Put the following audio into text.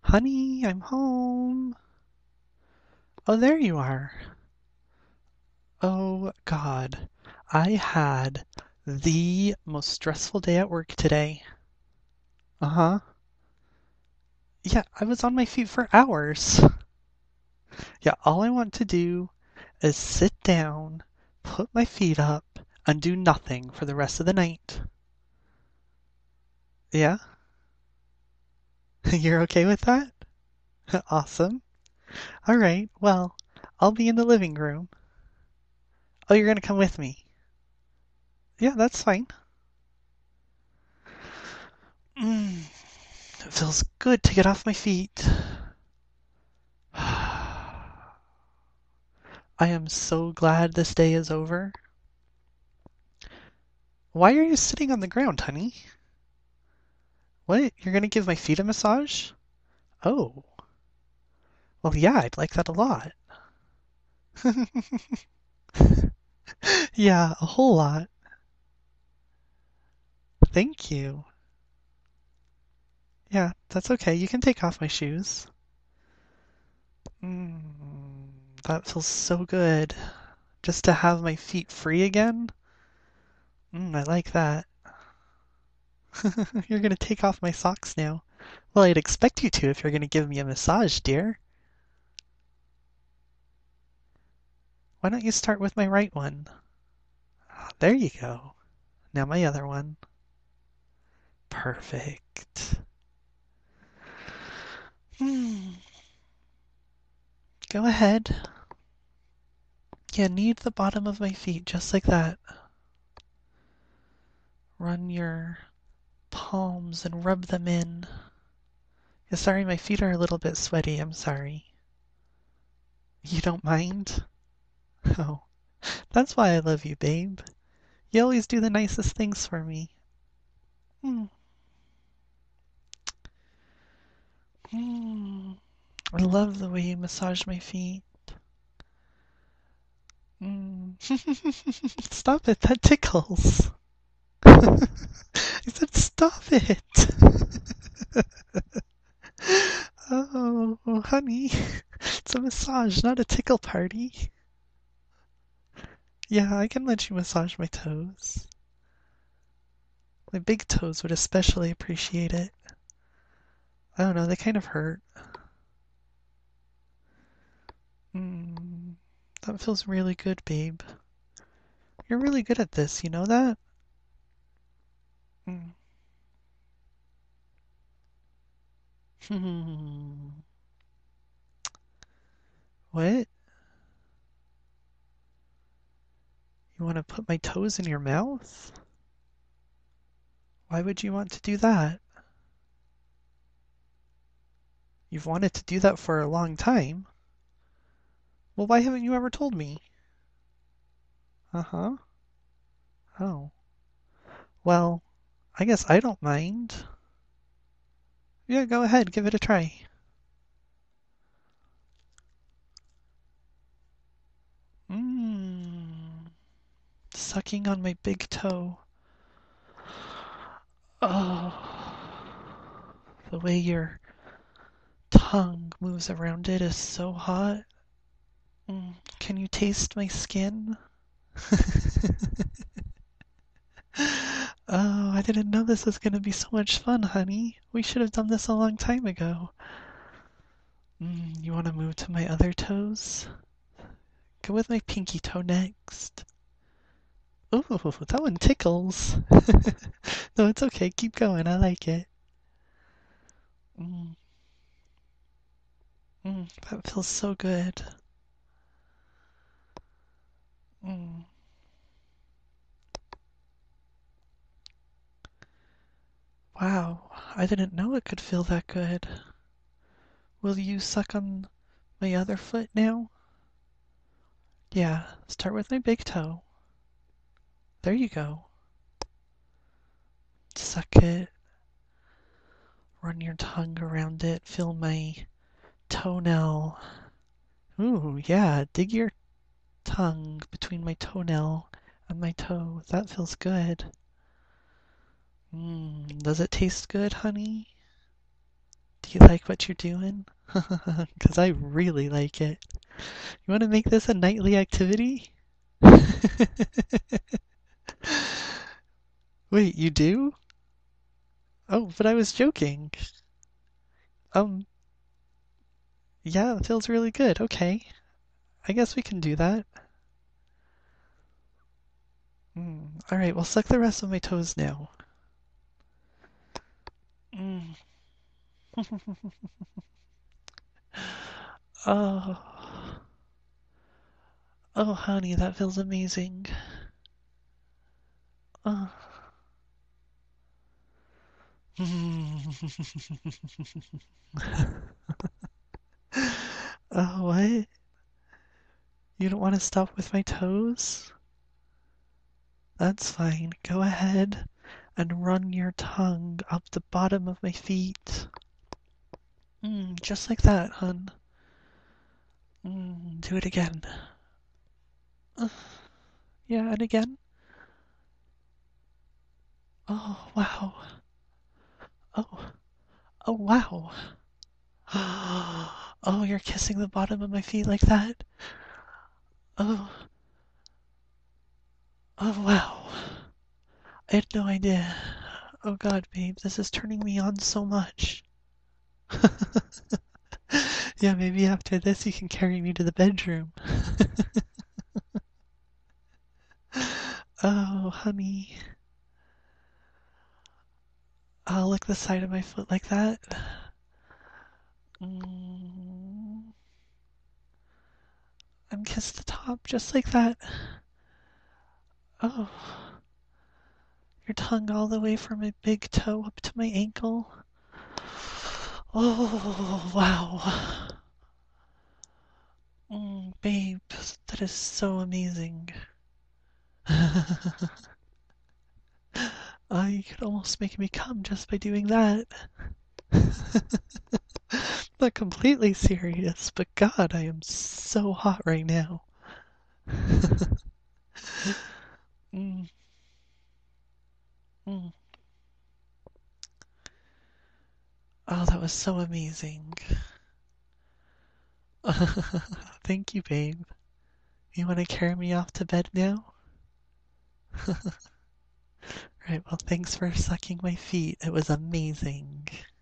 Honey, I'm home. Oh, there you are. Oh, God. I had the most stressful day at work today. Uh-huh. Yeah, I was on my feet for hours. Yeah, all I want to do is sit down, put my feet up, and do nothing for the rest of the night. Yeah? You're okay with that? Awesome. All right, well, I'll be in the living room. Oh, you're gonna come with me? Yeah, that's fine. Mm, it feels good to get off my feet. I am so glad this day is over. Why are you sitting on the ground, honey? What? You're gonna give my feet a massage? Oh, well, yeah, I'd like that a lot. Yeah, a whole lot. Thank you. Yeah, that's okay. You can take off my shoes. Mm, that feels so good. Just to have my feet free again? I like that. You're gonna take off my socks now. Well, I'd expect you to if you're gonna give me a massage, dear. Why don't you start with my right one? Ah, there you go. Now my other one. Perfect. Hmm. Go ahead. Yeah, knead the bottom of my feet just like that. Run your palms and rub them in. Yeah, sorry, my feet are a little bit sweaty. I'm sorry. You don't mind? Oh, that's why I love you, babe. You always do the nicest things for me. Hmm. Hmm. I love the way you massage my feet. Mm. Stop it, that tickles. I said stop it. Oh, honey. It's a massage, not a tickle party. Yeah, I can let you massage my toes. My big toes would especially appreciate it. I don't know, they kind of hurt. Mm, that feels really good, babe. You're really good at this, you know that? Mm. What? You want to put my toes in your mouth? Why would you want to do that? You've wanted to do that for a long time. Well, why haven't you ever told me? Uh-huh. Oh. Well, I guess I don't mind. Yeah, go ahead, give it a try. Mmm. Sucking on my big toe. Oh. The way your tongue moves around it is so hot. Can you taste my skin? Oh, I didn't know this was gonna be so much fun, honey. We should have done this a long time ago. You want to move to my other toes? Go with my pinky toe next. Ooh, that one tickles. No, it's okay. Keep going. I like it. Mm, that feels so good. Mm, wow, I didn't know it could feel that good. Will you suck on my other foot now? Yeah, start with my big toe. There you go. Suck it. Run your tongue around it. Feel my toenail. Ooh, yeah, dig your tongue between my toenail and my toe. That feels good. Does it taste good, honey? Do you like what you're doing? Because I really like it. You want to make this a nightly activity? Wait, you do? Oh, but I was joking. Um, yeah, it feels really good. Okay. I guess we can do that. Alright, well, suck the rest of my toes now. Mm. Oh. Oh, honey, that feels amazing. Oh. Oh, what? You don't want to stop with my toes? That's fine. Go ahead and run your tongue up the bottom of my feet. Just like that, hun. Do it again. Uh, yeah, and again. Oh, wow. Oh, oh, wow. Oh, you're kissing the bottom of my feet like that? Oh, oh, wow. I had no idea. Oh god, babe, this is turning me on so much. Yeah, maybe after this you can carry me to the bedroom. Oh, honey. I'll lick the side of my foot like that. Mm, and kiss the top just like that. Oh, your tongue all the way from my big toe up to my ankle. Oh, wow. Babe, that is so amazing. You could almost make me come just by doing that. Not completely serious, but God, I am so hot right now. mm, mm. Oh, that was so amazing. Thank you, babe. You want to carry me off to bed now? Right, well, thanks for sucking my feet. It was amazing.